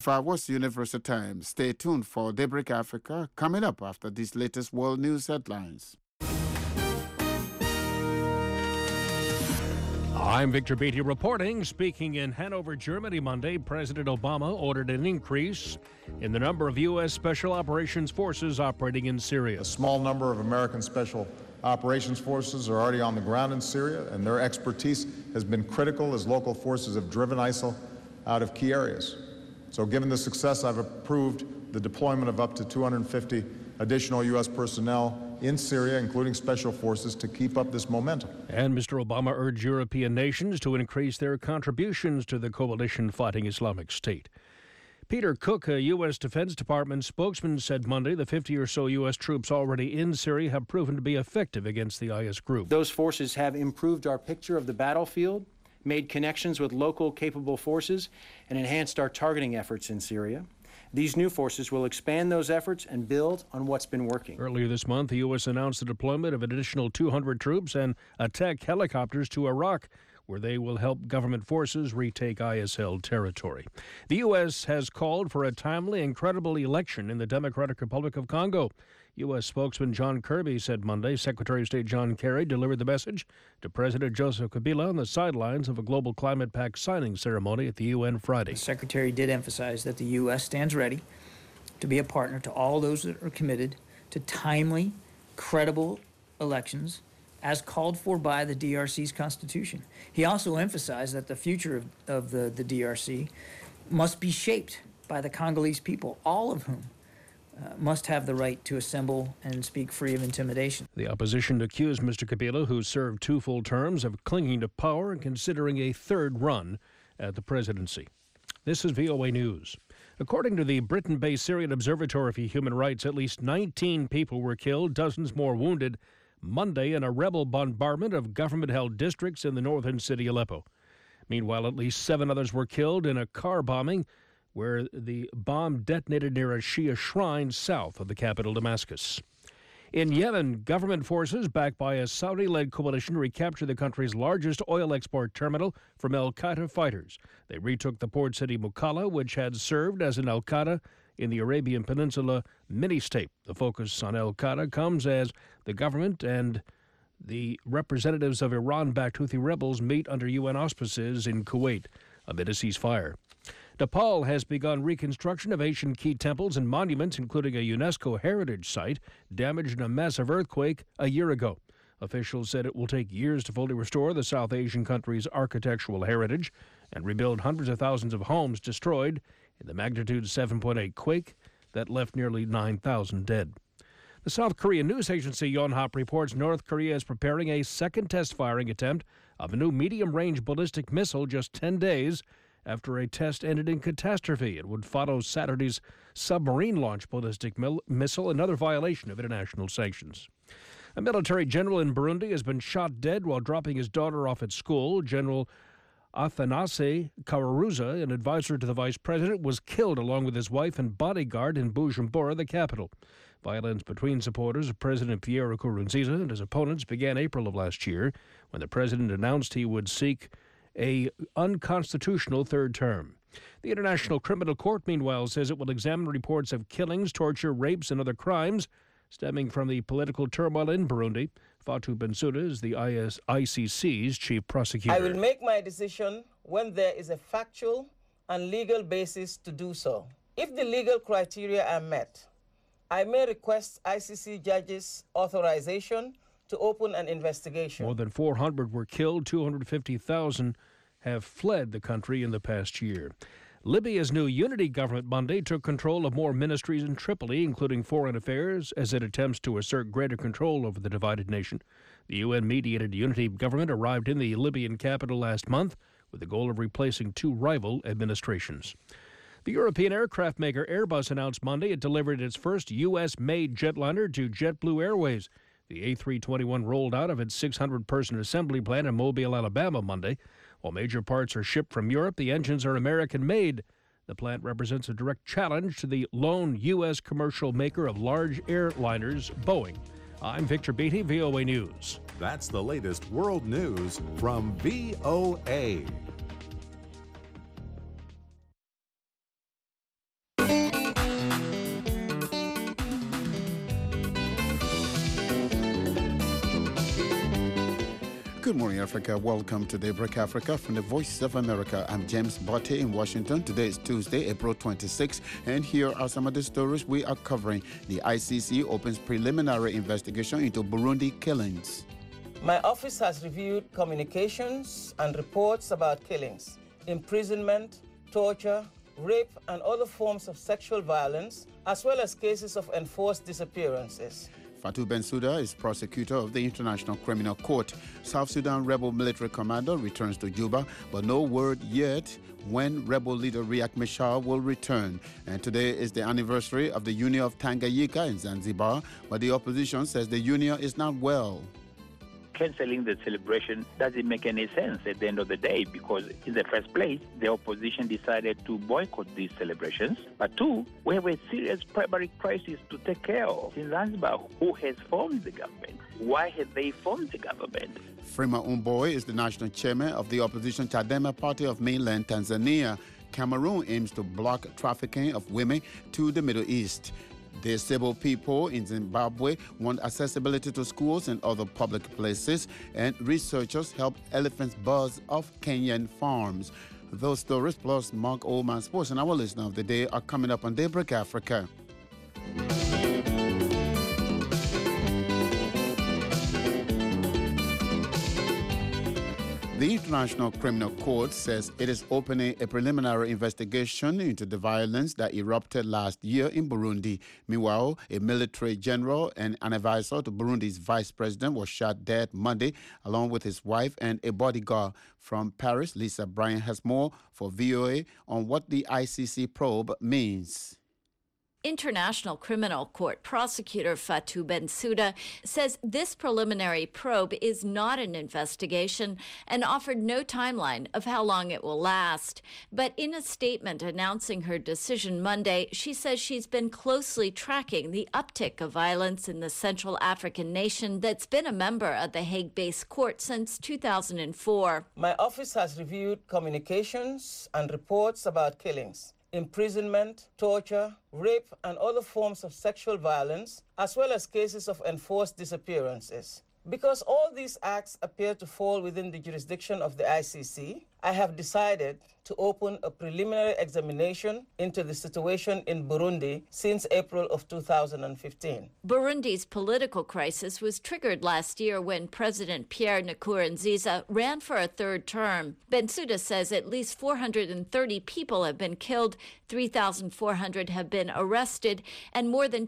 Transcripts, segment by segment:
What's Universal Time. Stay tuned for Daybreak Africa coming up after these latest world news headlines. I'm Victor Beatty reporting. Speaking in Hanover, Germany Monday, President Obama ordered an increase in the number of U.S. Special Operations Forces operating in Syria. A small number of American Special Operations Forces are already on the ground in Syria, and their expertise has been critical as local forces have driven ISIL out of key areas. So given the success, I've approved the deployment of up to 250 additional U.S. personnel in Syria, including special forces, to keep up this momentum. And Mr. Obama urged European nations to increase their contributions to the coalition fighting Islamic State. Peter Cook, a U.S. Defense Department spokesman, said Monday the 50 or so U.S. troops already in Syria have proven to be effective against the IS group. Those forces have improved our picture of the battlefield, made connections with local capable forces, and enhanced our targeting efforts in Syria. These new forces will expand those efforts and build on what's been working. Earlier this month, the U.S. announced the deployment of an additional 200 troops and attack helicopters to Iraq, where they will help government forces retake IS-held territory. The U.S. has called for a timely and credible election in the Democratic Republic of Congo. U.S. spokesman John Kirby said Monday Secretary of State John Kerry delivered the message to President Joseph Kabila on the sidelines of a Global Climate Pact signing ceremony at the UN Friday. The Secretary did emphasize that the U.S. stands ready to be a partner to all those that are committed to timely, credible elections as called for by the DRC's Constitution. He also emphasized that the future of the DRC must be shaped by the Congolese people, all of whom must have the right to assemble and speak free of intimidation. The opposition accused Mr. Kabila, who served 2 full terms, of clinging to power and considering a third run at the presidency. This is VOA News. According to the Britain-based Syrian Observatory for Human Rights, at least 19 people were killed, dozens more wounded Monday in a rebel bombardment of government-held districts in the northern city Aleppo. Meanwhile, at least 7 others were killed in a car bombing where the bomb detonated near a Shia shrine south of the capital, Damascus. In Yemen, government forces backed by a Saudi-led coalition recaptured the country's largest oil export terminal from al-Qaeda fighters. They retook the port city Mukalla, which had served as an al-Qaeda in the Arabian Peninsula mini-state. The focus on al-Qaeda comes as the government and the representatives of Iran-backed Houthi rebels meet under UN auspices in Kuwait amid a ceasefire. Nepal has begun reconstruction of ancient key temples and monuments, including a UNESCO heritage site damaged in a massive earthquake a year ago. Officials said it will take years to fully restore the South Asian country's architectural heritage and rebuild hundreds of thousands of homes destroyed in the magnitude 7.8 quake that left nearly 9,000 dead. The South Korean news agency Yonhap reports North Korea is preparing a second test firing attempt of a new medium-range ballistic missile just 10 days after a test ended in catastrophe. It would follow Saturday's submarine-launched ballistic missile, another violation of international sanctions. A military general in Burundi has been shot dead while dropping his daughter off at school. General Athanase Karuza, an advisor to the vice president, was killed along with his wife and bodyguard in Bujumbura, the capital. Violence between supporters of President Pierre Nkurunziza and his opponents began April of last year when the president announced he would seek a unconstitutional third term. The International Criminal Court, meanwhile, says it will examine reports of killings, torture, rapes, and other crimes stemming from the political turmoil in Burundi. Fatou Bensouda is the ICC's chief prosecutor. I will make my decision when there is a factual and legal basis to do so. If the legal criteria are met, I may request ICC judges' authorization to open an investigation. More than 400 were killed, 250,000 have fled the country in the past year. Libya's new unity government Monday took control of more ministries in Tripoli, including foreign affairs, as it attempts to assert greater control over the divided nation. The UN-mediated unity government arrived in the Libyan capital last month with the goal of replacing 2 rival administrations. The European aircraft maker Airbus announced Monday it delivered its first U.S.-made jetliner to JetBlue Airways. The A321 rolled out of its 600-person assembly plant in Mobile, Alabama, Monday. While major parts are shipped from Europe, the engines are American-made. The plant represents a direct challenge to the lone U.S. commercial maker of large airliners, Boeing. I'm Victor Beatty, VOA News. That's the latest world news from VOA. Good morning, Africa. Welcome to Daybreak Africa from the Voice of America. I'm James Botte in Washington. Today is Tuesday, April 26, and here are some of the stories we are covering. The ICC opens preliminary investigation into Burundi killings. My office has reviewed communications and reports about killings, imprisonment, torture, rape, and other forms of sexual violence, as well as cases of enforced disappearances. Fatou Bensouda is prosecutor of the International Criminal Court. South Sudan rebel military commander returns to Juba, but no word yet when rebel leader Riek Machar will return. And today is the anniversary of the Union of Tanganyika in Zanzibar, but the opposition says the union is not well. Cancelling the celebration doesn't make any sense at the end of the day, because in the first place, the opposition decided to boycott these celebrations. But two, we have a serious primary crisis to take care of in Zanzibar. Who has formed the government? Why have they formed the government? Freeman Mbowe is the national chairman of the opposition Chadema party of mainland Tanzania. Cameroon aims to block trafficking of women to the Middle East. Disabled people in Zimbabwe want accessibility to schools and other public places, and researchers help elephants buzz off Kenyan farms. Those stories plus Mark Oldman Sports and our listener of the day are coming up on Daybreak Africa. The International Criminal Court says it is opening a preliminary investigation into the violence that erupted last year in Burundi. Meanwhile, a military general and an advisor to Burundi's vice president was shot dead Monday, along with his wife and a bodyguard. From Paris, Lisa Bryant has more for VOA on what the ICC probe means. International Criminal Court prosecutor Fatou Bensouda says this preliminary probe is not an investigation and offered no timeline of how long it will last. But in a statement announcing her decision Monday, she says she's been closely tracking the uptick of violence in the Central African nation that's been a member of the Hague-based court since 2004. My office has reviewed communications and reports about killings, imprisonment, torture, rape, and other forms of sexual violence, as well as cases of enforced disappearances. Because all these acts appear to fall within the jurisdiction of the ICC, I have decided to open a preliminary examination into the situation in Burundi since April of 2015. Burundi's political crisis was triggered last year when President Pierre Nkurunziza ran for a third term. Bensouda says at least 430 people have been killed, 3,400 have been arrested, and more than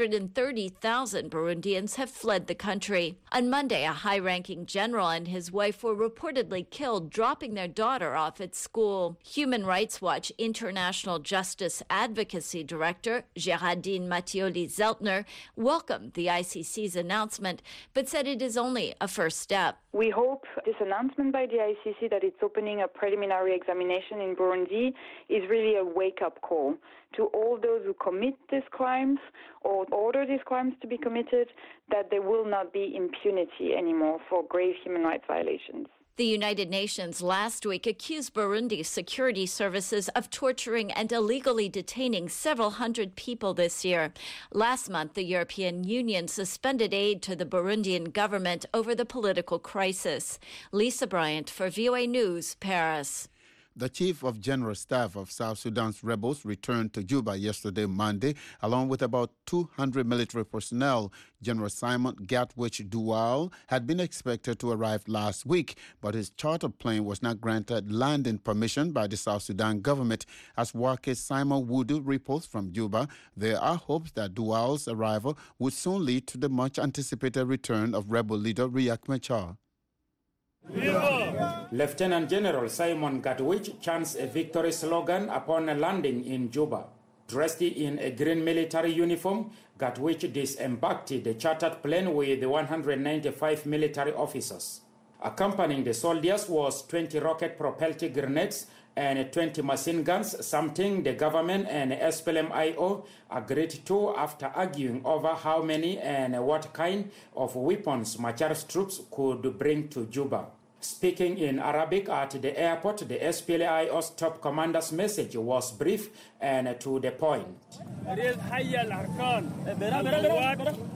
230,000 Burundians have fled the country. On Monday, a high-ranking general and his wife were reportedly killed dropping their daughter off at school. Human Rights Watch International Justice Advocacy Director Géraldine Mattioli-Zeltner welcomed the ICC's announcement, but said it is only a first step. We hope this announcement by the ICC that it's opening a preliminary examination in Burundi is really a wake-up call to all those who commit these crimes or order these crimes to be committed, that there will not be impunity anymore for grave human rights violations. The United Nations last week accused Burundi's security services of torturing and illegally detaining several hundred people this year. Last month, the European Union suspended aid to the Burundian government over the political crisis. Lisa Bryant for VOA News, Paris. The Chief of General Staff of South Sudan's rebels returned to Juba yesterday, Monday, along with about 200 military personnel. General Simon Gatwich Dual had been expected to arrive last week, but his charter plane was not granted landing permission by the South Sudan government. As Wake Simon Wudu reports from Juba, there are hopes that Dual's arrival would soon lead to the much-anticipated return of rebel leader Riek Machar. Lieutenant General Simon Gatwich chants a victory slogan upon landing in Juba. Dressed in a green military uniform, Gatwich disembarked the chartered plane with 195 military officers. Accompanying the soldiers was 20 rocket-propelled grenades and 20 machine guns, something the government and SPLM-IO agreed to after arguing over how many and what kind of weapons Machar's troops could bring to Juba. Speaking in Arabic at the airport, the SPLM-IO's top commander's message was brief and to the point.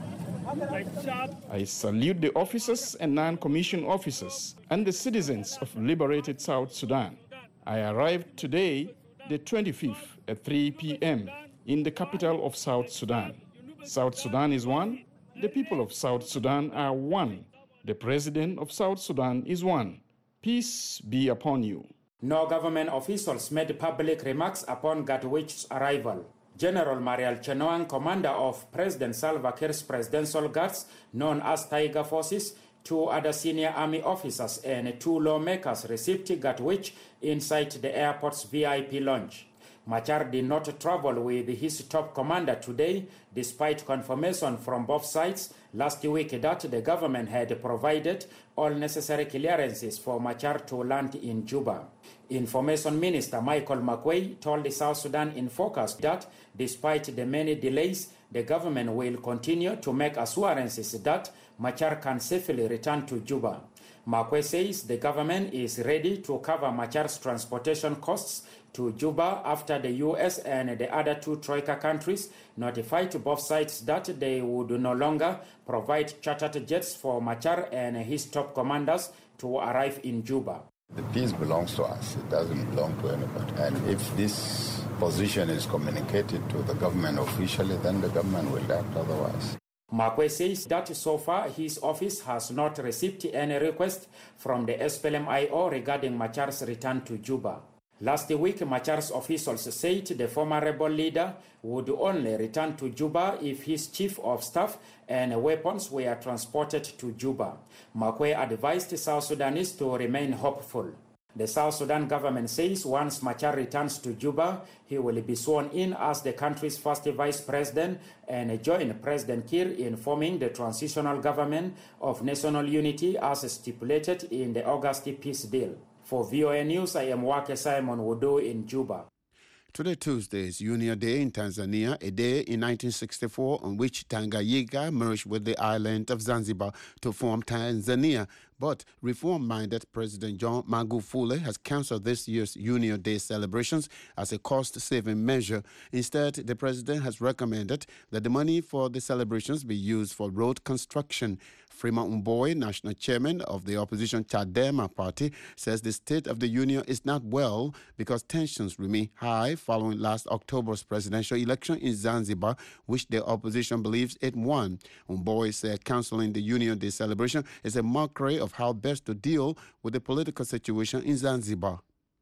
I salute the officers and non-commissioned officers and the citizens of liberated South Sudan. I arrived today, the 25th, at 3 p.m. in the capital of South Sudan. South Sudan is one. The people of South Sudan are one. The president of South Sudan is one. Peace be upon you. No government officials made public remarks upon Gatwich's arrival. General Mariel Chenoang, commander of President Salva Kiir's presidential guards, known as Tiger Forces, 2 other senior army officers and 2 lawmakers received Gatwich inside the airport's VIP lounge. Machar did not travel with his top commander today, despite confirmation from both sides last week that the government had provided all necessary clearances for Machar to land in Juba. Information Minister Michael Makwei told the South Sudan in Focus that despite the many delays, the government will continue to make assurances that Machar can safely return to Juba. Makwei says the government is ready to cover Machar's transportation costs to Juba after the U.S. and the other 2 Troika countries notified both sides that they would no longer provide chartered jets for Machar and his top commanders to arrive in Juba. The peace belongs to us. It doesn't belong to anybody. And if this position is communicated to the government officially, then the government will act otherwise. Makwei says that so far his office has not received any request from the SPLM-IO regarding Machar's return to Juba. Last week, Machar's officials said the former rebel leader would only return to Juba if his chief of staff and weapons were transported to Juba. Makwei advised South Sudanese to remain hopeful. The South Sudan government says once Machar returns to Juba, he will be sworn in as the country's first vice president and join President Kiir in forming the transitional government of national unity as stipulated in the August peace deal. For VOA News, I am Wake Simon Wodo in Juba. Today, Tuesday, is Union Day in Tanzania, a day in 1964 on which Tanganyika merged with the island of Zanzibar to form Tanzania. But reform-minded President John Magufuli has canceled this year's Union Day celebrations as a cost-saving measure. Instead, the president has recommended that the money for the celebrations be used for road construction. Freeman Mbowe, national chairman of the opposition Chadema party, says the State of the Union is not well because tensions remain high following last October's presidential election in Zanzibar, which the opposition believes it won. Mbowe said cancelling the Union Day celebration is a mockery of how best to deal with the political situation in Zanzibar.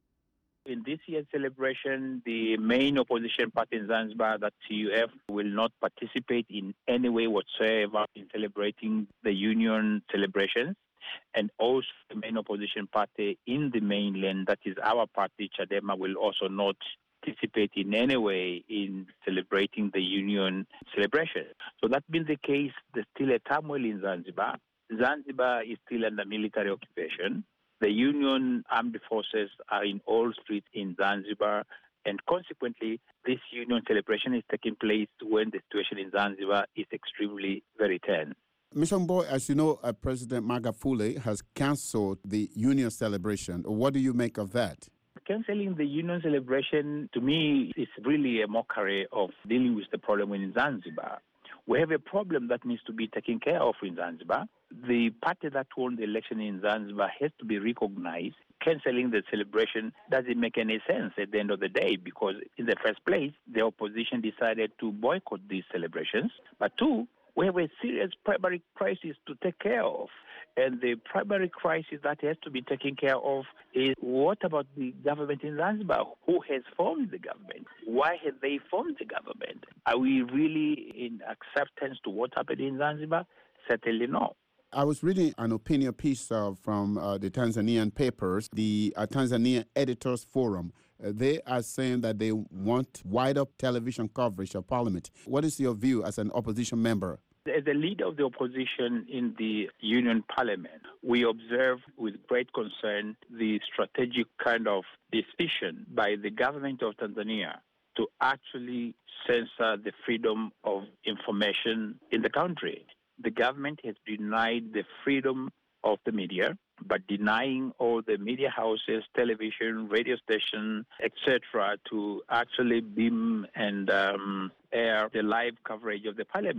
In this year's celebration, the main opposition party in Zanzibar, that CUF, will not participate in any way whatsoever in celebrating the union celebrations. And also the main opposition party in the mainland, that is our party, Chadema, will also not participate in any way in celebrating the union celebration. So that being the case, there's still a turmoil in Zanzibar. Zanzibar is still under military occupation. The Union Armed Forces are in all streets in Zanzibar, and consequently, this Union celebration is taking place when the situation in Zanzibar is extremely very tense. Mr. Mbowe, as you know, President Magufuli has cancelled the Union celebration. What do you make of that? Cancelling the Union celebration, to me, is really a mockery of dealing with the problem in Zanzibar. We have a problem that needs to be taken care of in Zanzibar. The party that won the election in Zanzibar has to be recognized. Cancelling the celebration doesn't make any sense at the end of the day because, in the first place, the opposition decided to boycott these celebrations. But 2, we have a serious primary crisis to take care of. And the primary crisis that has to be taken care of is what about the government in Zanzibar? Who has formed the government? Why have they formed the government? Are we really in acceptance to what happened in Zanzibar? Certainly no. I was reading an opinion piece from the Tanzanian papers, the Tanzania Editors Forum. They are saying that they want wider television coverage of Parliament. What is your view as an opposition member? As the leader of the opposition in the Union Parliament, we observe with great concern the strategic kind of decision by the government of Tanzania to actually censor the freedom of information in the country. The government has denied the freedom of the media, but denying all the media houses, television, radio stations, etc., to actually beam and air the live coverage of the parliament.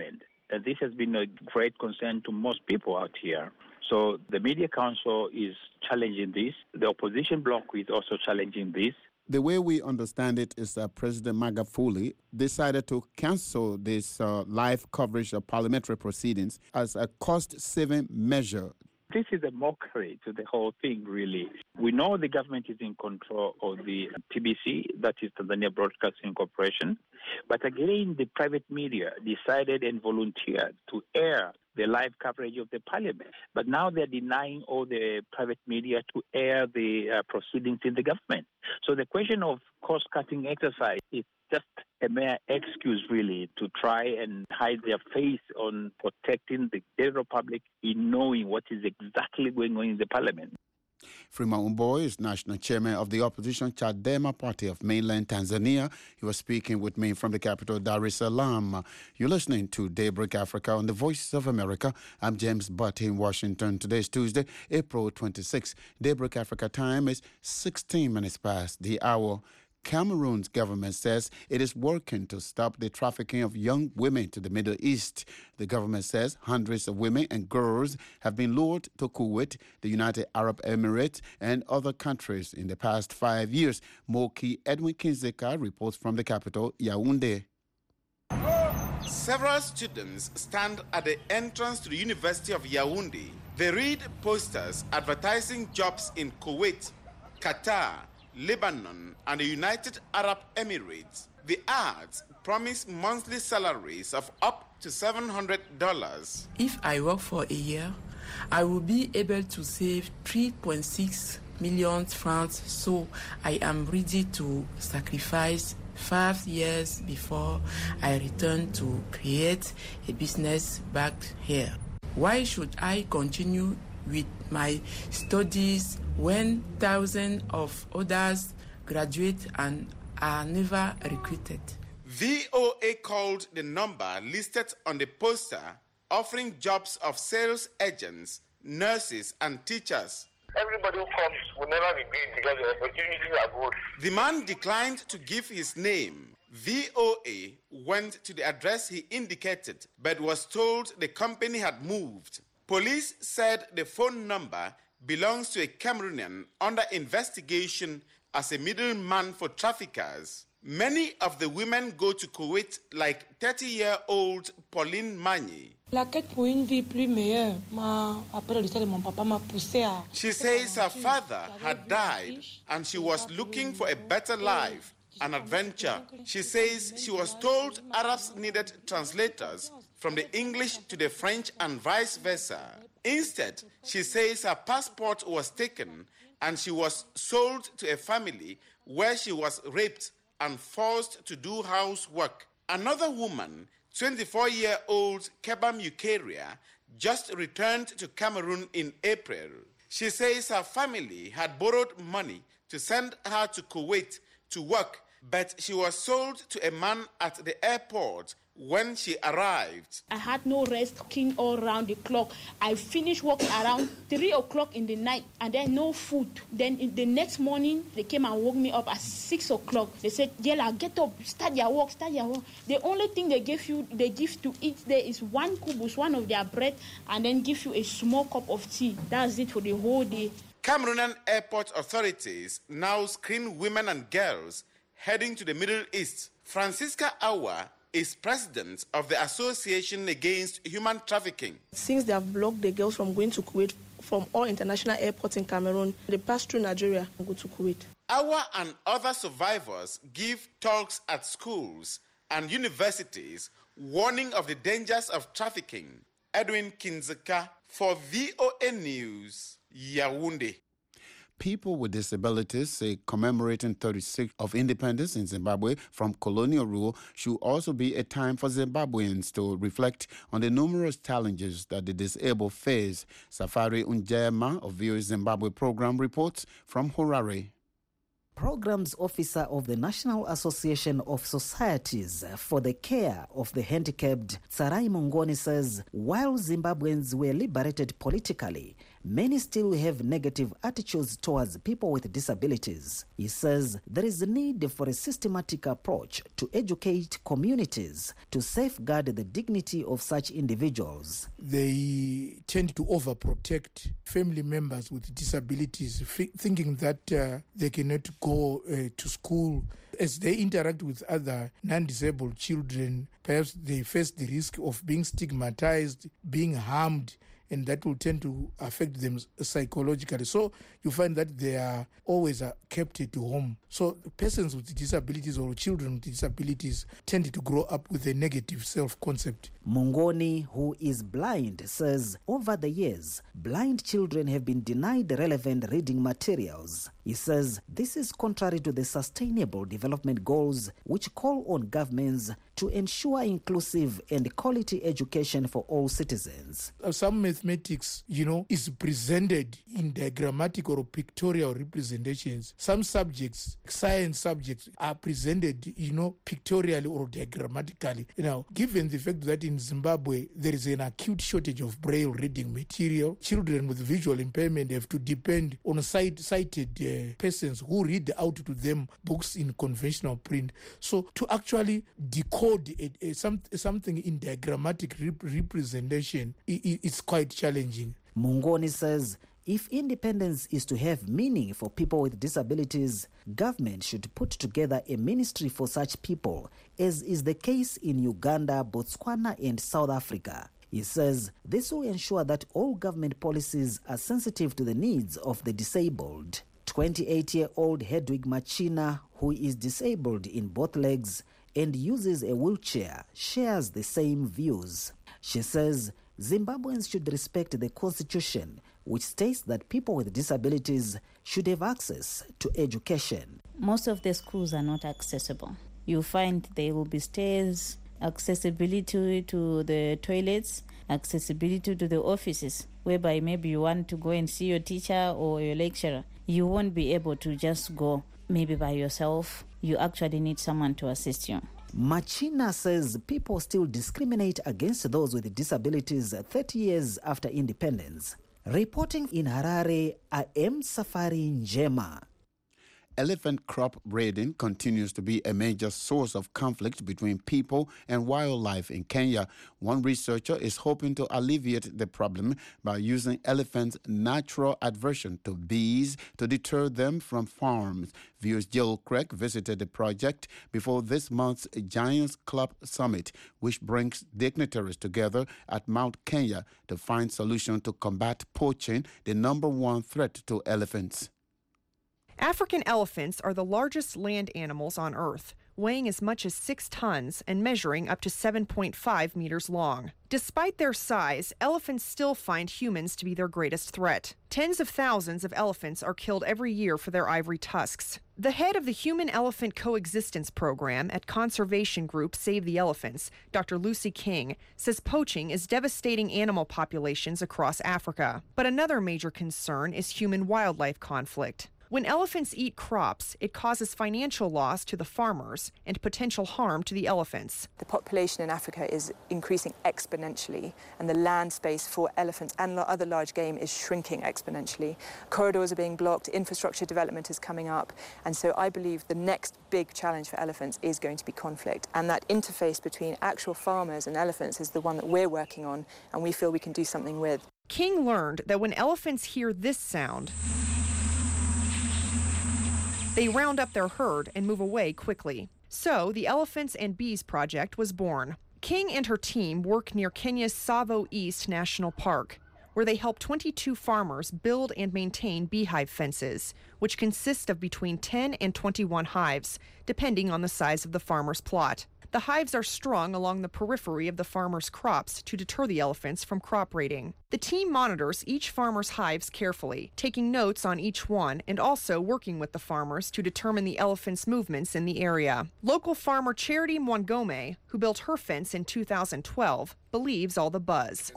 this has been a great concern to most people out here. So the Media Council is challenging this. The opposition bloc is also challenging this. The way we understand it is that President Magufuli decided to cancel this live coverage of parliamentary proceedings as a cost-saving measure. This is a mockery to the whole thing, really. We know the government is in control of the TBC, that is Tanzania Broadcasting Corporation. But again, the private media decided and volunteered to air the live coverage of the parliament. But now they're denying all the private media to air the proceedings in the government. So the question of cost-cutting exercise is just a mere excuse, really, to try and hide their face on protecting the general public in knowing what is exactly going on in the parliament. Freeman Mbowe is national chairman of the opposition Chadema party of mainland Tanzania. He was speaking with me from the capital, Dar es Salaam. You're listening to Daybreak Africa on the Voice of America. I'm James Butt in Washington. Today is Tuesday, April 26. Daybreak Africa time is 16 minutes past the hour. Cameroon's government says it is working to stop the trafficking of young women to the Middle East. The government says hundreds of women and girls have been lured to Kuwait, the United Arab Emirates, and other countries in the past 5 years. Moki Edwin Kinzeka reports from the capital, Yaoundé. Several students stand at the entrance to the University of Yaoundé. They read posters advertising jobs in Kuwait, Qatar, Lebanon, and the United Arab Emirates. The ads promise monthly salaries of up to $700. If I work for a year, I will be able to save 3.6 million francs, so I am ready to sacrifice 5 years before I return to create a business back here. Why should I continue with my studies when thousands of others graduate and are never recruited? VOA called the number listed on the poster, offering jobs of sales agents, nurses, and teachers. Everybody who comes will never be great because the opportunities are good. The man declined to give his name. VOA went to the address he indicated, but was told the company had moved. Police said the phone number belongs to a Cameroonian under investigation as a middleman for traffickers. Many of the women go to Kuwait, like 30-year-old Pauline Magny. She says her father had died and she was looking for a better life, an adventure. She says she was told Arabs needed translators from the English to the French and vice versa. Instead, she says her passport was taken and she was sold to a family where she was raped and forced to do housework. Another woman, 24-year-old Kebam Eukaria, just returned to Cameroon in April. She says her family had borrowed money to send her to Kuwait to work, but she was sold to a man at the airport when she arrived. I had no rest, working all around the clock. I finished work around 3 o'clock in the night and then no food. Then in the next morning, they came and woke me up at 6 o'clock. They said, Yella, get up, start your work. The only thing they give to eat there is one kubus, one of their bread, and then give you a small cup of tea. That's it for the whole day. Cameroonian airport authorities now screen women and girls heading to the Middle East. Francisca Awa is president of the Association Against Human Trafficking. Since they have blocked the girls from going to Kuwait from all international airports in Cameroon, they pass through Nigeria and go to Kuwait. Awa and other survivors give talks at schools and universities warning of the dangers of trafficking. Edwin Kinzeka for VOA News, Yaoundé. People with disabilities say commemorating 36 of independence in Zimbabwe from colonial rule should also be a time for Zimbabweans to reflect on the numerous challenges that the disabled face. Safari Unjema of VOA Zimbabwe program reports from Harare. Programs Officer of the National Association of Societies for the Care of the Handicapped, Sarai Mongoni, says while Zimbabweans were liberated politically, many still have negative attitudes towards people with disabilities. He says there is a need for a systematic approach to educate communities to safeguard the dignity of such individuals. They tend to overprotect family members with disabilities, thinking that they cannot go to school. As they interact with other non-disabled children, perhaps they face the risk of being stigmatized, being harmed, and that will tend to affect them psychologically. So you find that they are always kept at home. So persons with disabilities or children with disabilities tend to grow up with a negative self-concept. Mungoni, who is blind, says over the years, blind children have been denied relevant reading materials. He says this is contrary to the Sustainable Development Goals, which call on governments to ensure inclusive and quality education for all citizens. Some mathematics, is presented in diagrammatic or pictorial representations. Some subjects, science subjects, are presented, pictorially or diagrammatically. Given the fact that in Zimbabwe there is an acute shortage of braille reading material, children with visual impairment have to depend on sighted persons who read out to them books in conventional print. So to actually decode something in diagrammatic representation, it's quite challenging. Mungoni says if independence is to have meaning for people with disabilities, government should put together a ministry for such people, as is the case in Uganda, Botswana, and South Africa. He says this will ensure that all government policies are sensitive to the needs of the disabled. 28-year-old Hedwig Machina, who is disabled in both legs and uses a wheelchair, shares the same views. She says Zimbabweans should respect the constitution, which states that people with disabilities should have access to education. Most of the schools are not accessible. You find there will be stairs, accessibility to the toilets, accessibility to the offices, whereby maybe you want to go and see your teacher or your lecturer. You won't be able to just go maybe by yourself. You actually need someone to assist you. Machina says people still discriminate against those with disabilities 30 years after independence. Reporting in Harare, I am Safari Njema. Elephant crop breeding continues to be a major source of conflict between people and wildlife in Kenya. One researcher is hoping to alleviate the problem by using elephants' natural aversion to bees to deter them from farms. Viewers Jill Craig visited the project before this month's Giants Club Summit, which brings dignitaries together at Mount Kenya to find solutions to combat poaching, the number one threat to elephants. African elephants are the largest land animals on Earth, weighing as much as 6 tons and measuring up to 7.5 meters long. Despite their size, elephants still find humans to be their greatest threat. Tens of thousands of elephants are killed every year for their ivory tusks. The head of the Human-Elephant Coexistence Program at conservation group Save the Elephants, Dr. Lucy King, says poaching is devastating animal populations across Africa. But another major concern is human-wildlife conflict. When elephants eat crops, it causes financial loss to the farmers and potential harm to the elephants. The population in Africa is increasing exponentially, and the land space for elephants and other large game is shrinking exponentially. Corridors are being blocked, infrastructure development is coming up, and so I believe the next big challenge for elephants is going to be conflict. And that interface between actual farmers and elephants is the one that we're working on, and we feel we can do something with. King learned that when elephants hear this sound, they round up their herd and move away quickly. So the Elephants and Bees Project was born. King and her team work near Kenya's Tsavo East National Park, where they help 22 farmers build and maintain beehive fences, which consist of between 10 and 21 hives, depending on the size of the farmer's plot. The hives are strung along the periphery of the farmer's crops to deter the elephants from crop raiding. The team monitors each farmer's hives carefully, taking notes on each one and also working with the farmers to determine the elephants' movements in the area. Local farmer Charity Mwangome, who built her fence in 2012, believes all the buzz.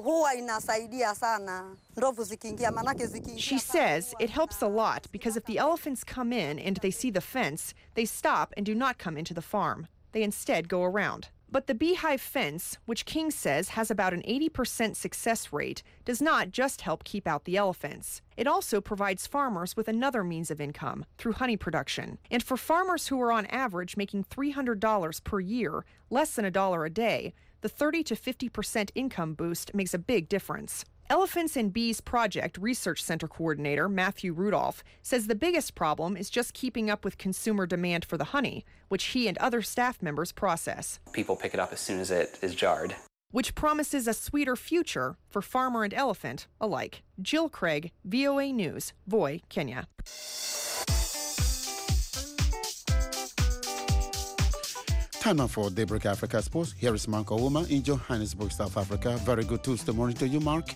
She says it helps a lot because if the elephants come in and they see the fence, they stop and do not come into the farm. They instead go around. But the beehive fence, which King says has about an 80% success rate, does not just help keep out the elephants. It also provides farmers with another means of income through honey production. And for farmers who are on average making $300 per year, less than $1 a day, the 30 to 50% income boost makes a big difference. Elephants and Bees Project Research Center Coordinator Matthew Rudolph says the biggest problem is just keeping up with consumer demand for the honey, which he and other staff members process. People pick it up as soon as it is jarred. Which promises a sweeter future for farmer and elephant alike. Jill Craig, VOA News, Voi, Kenya. Time now for Daybreak Africa Sports. Here is Mark Ouma in Johannesburg, South Africa. Very good Tuesday morning to you, Mark.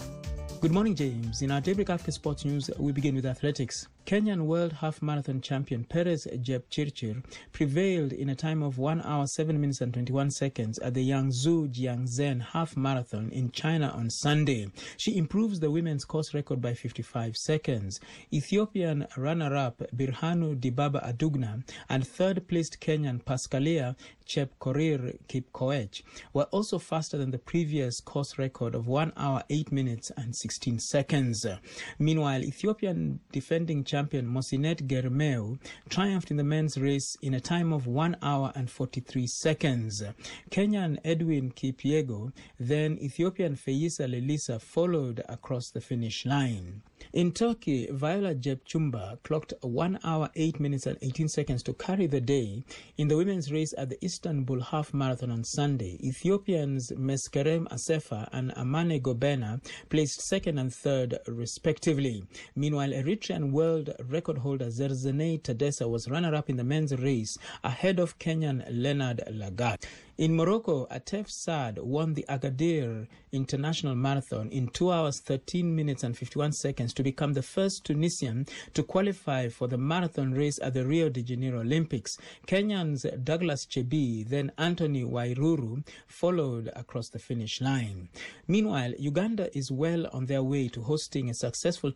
Good morning, James. In our Daybreak Africa Sports News, we begin with athletics. Kenyan World Half Marathon champion Perez Jepchirchir prevailed in a time of 1 hour, 7 minutes and 21 seconds at the Yangzhou Jiangzhen Half Marathon in China on Sunday. She improves the women's course record by 55 seconds. Ethiopian runner-up Birhanu Dibaba Adugna and third-placed Kenyan Pascalia Chepkorir Kipkoech were also faster than the previous course record of 1 hour, 8 minutes and 16 seconds. Meanwhile, Ethiopian defending champion Mosinet Germeu triumphed in the men's race in a time of 1 hour and 43 seconds. Kenyan Edwin Kipiego, then Ethiopian Feyisa Lelisa followed across the finish line. In Turkey, Viola Jepchumba clocked 1 hour, 8 minutes and 18 seconds to carry the day in the women's race at the Istanbul Half Marathon on Sunday. Ethiopians Meskerem Asefa and Amane Gobena placed second and third, respectively. Meanwhile, Eritrean world record holder Zerzenei Tadessa was runner-up in the men's race ahead of Kenyan Leonard Lagat. In Morocco, Atef Saad won the Agadir International Marathon in 2 hours, 13 minutes and 51 seconds to become the first Tunisian to qualify for the marathon race at the Rio de Janeiro Olympics. Kenyans Douglas Chebi, then Anthony Wairuru, followed across the finish line. Meanwhile, Uganda is well on their way to hosting a successful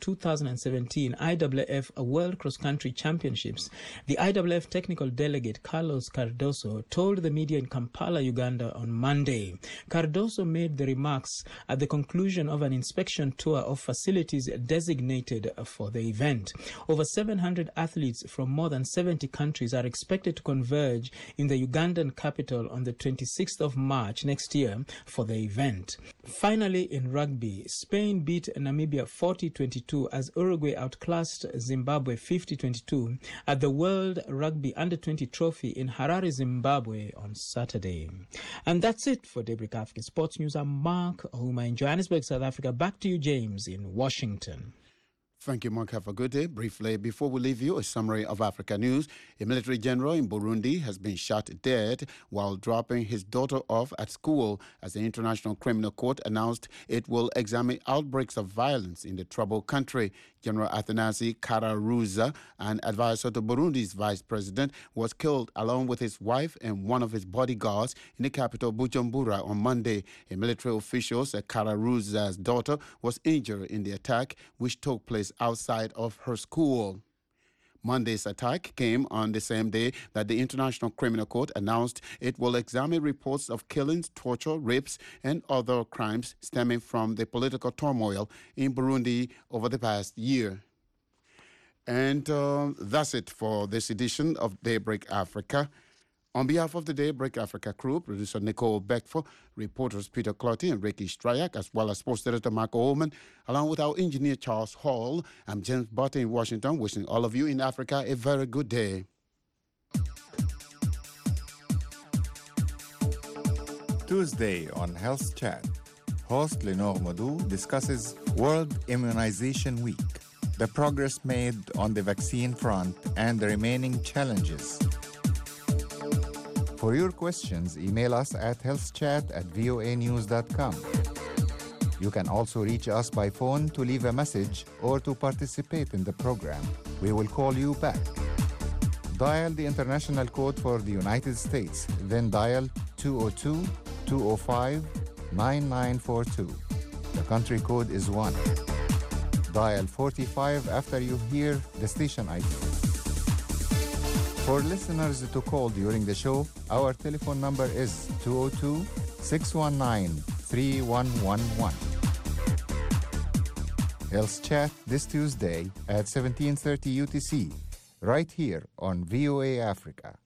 2017 IAAF World Cross Country Championships. The IAAF technical delegate Carlos Cardoso told the media in Kampala, Uganda on Monday. Cardoso made the remarks at the conclusion of an inspection tour of facilities designated for the event. Over 700 athletes from more than 70 countries are expected to converge in the Ugandan capital on the 26th of March next year for the event. Finally, in rugby, Spain beat Namibia 40-22 as Uruguay outclassed Zimbabwe 50-22 at the World Rugby Under-20 Trophy in Harare, Zimbabwe on Saturday. And that's it for Daybreak African Sports News. I'm Mark Ouma in Johannesburg, South Africa. Back to you, James, in Washington. Thank you, Mark. Have a good day. Briefly, before we leave you, a summary of Africa news. A military general in Burundi has been shot dead while dropping his daughter off at school as the International Criminal Court announced it will examine outbreaks of violence in the troubled country. General Athanasi Kararuza, an advisor to Burundi's vice president, was killed along with his wife and one of his bodyguards in the capital Bujumbura on Monday. A military official said Kararuza's daughter was injured in the attack, which took place outside of her school. Monday's attack came on the same day that the International Criminal Court announced it will examine reports of killings, torture, rapes, and other crimes stemming from the political turmoil in Burundi over the past year. And that's it for this edition of Daybreak Africa. On behalf of the Daybreak Africa crew, producer Nicole Beckford, reporters Peter Clotty and Ricky Stryak, as well as sports director Mark Ullman, along with our engineer Charles Hall, I'm James Butter in Washington, wishing all of you in Africa a very good day. Tuesday on Health Chat, host Lenore Modou discusses World Immunization Week, the progress made on the vaccine front and the remaining challenges. For your questions, email us at healthchat@voanews.com. You can also reach us by phone to leave a message or to participate in the program. We will call you back. Dial the international code for the United States, then dial 202-205-9942. The country code is 1. Dial 45 after you hear the station ID. For listeners to call during the show, our telephone number is 202-619-3111. Health Chat this Tuesday at 17:30 UTC, right here on VOA Africa.